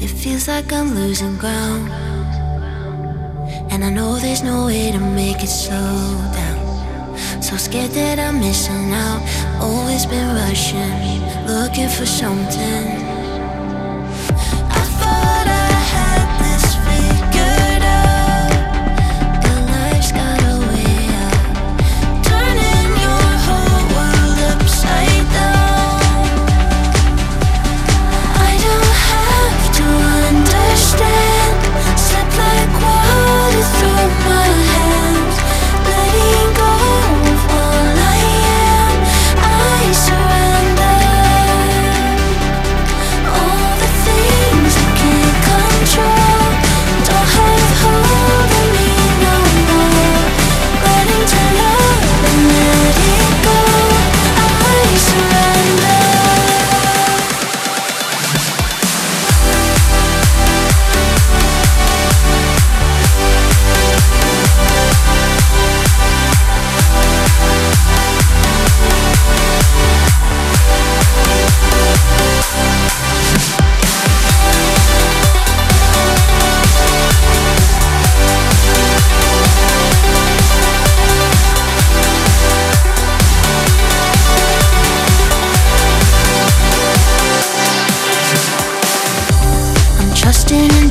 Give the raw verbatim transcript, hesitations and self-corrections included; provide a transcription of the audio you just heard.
feels like I'm losing ground, and I know there's no way to make it slow down. So scared that I'm missing out. Always been rushing, looking for something. I thought I had this figured out, but life's got a way out, turning your whole world upside down. I don't have to understand, slip like water through my hands, letting go of all I am. I surrender all the things I can't control. Don't have hold of me no more, learning to love and let it go. I surrender. I'm trusting in